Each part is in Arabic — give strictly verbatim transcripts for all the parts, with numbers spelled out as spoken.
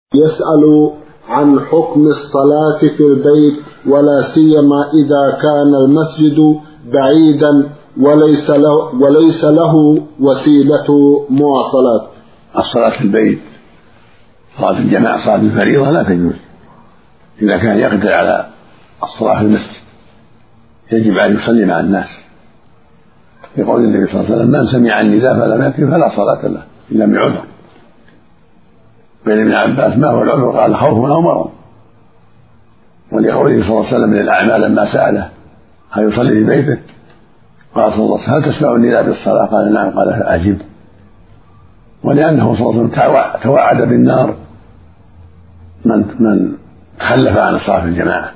يسأل عن حكم الصلاة في البيت ولا سيما إذا كان المسجد بعيدا وليس له, وليس له وسيلة مواصلات. الصلاة في البيت صلاة الجماعة صلاة الفريضة لا تجوز إذا كان يقدر على الصلاة في المسجد، يجب أن يصلي مع الناس، يقول النبي صلى الله عليه وسلم: من سمع النداء فلم يأتي فلا صلاة له إلا بعذر. بين ابن عباس: ما هو العذر؟ قال: خوف أو مرض. ولقوله صلى الله عليه وسلم من الأعمال لما سأله هل يصلي في بيته قال صلى الله عليه وسلم: هل تسمع النداء بالصلاة؟ قال: نعم. قال: فأجب. ولأنه صلى الله عليه وسلم توعد بالنار من من تخلف عن الصلاة في الجماعة.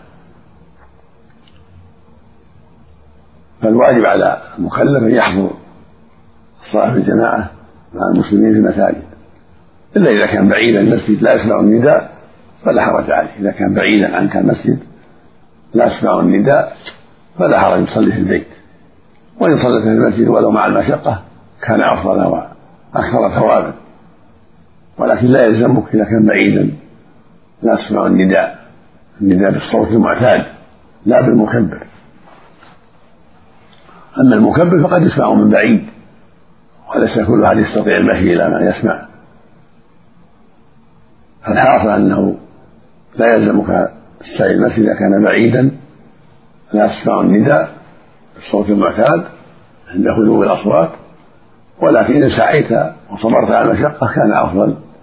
فالواجب على المكلف أن يحضر الصلاة في الجماعة مع المسلمين في المساجد، إلا إذا كان بعيدا المسجد لا يسمع النداء فلا حرج عليه. إذا كان بعيدا عنك المسجد لا يسمع النداء فلا حرج يصلي في البيت، وإن صلت في المسجد ولو مع المشقة كان أفضل وأكثر ثوابا، ولكن لا يلزمك إذا كان بعيدا لا تسمع النداء النداء بالصوت المعتاد لا بالمكبر. أما المكبر فقد يسمع من بعيد وليس كل أحد يستطيع المشي إلى ما يسمع، فالحاصل أنه لا يلزمك السعي المسجد إذا كان بعيدا لا تسمع النداء بالصوت المعتاد عند هدوء الأصوات، ولكن إن سعيت وصبرت على المشقة كان أفضل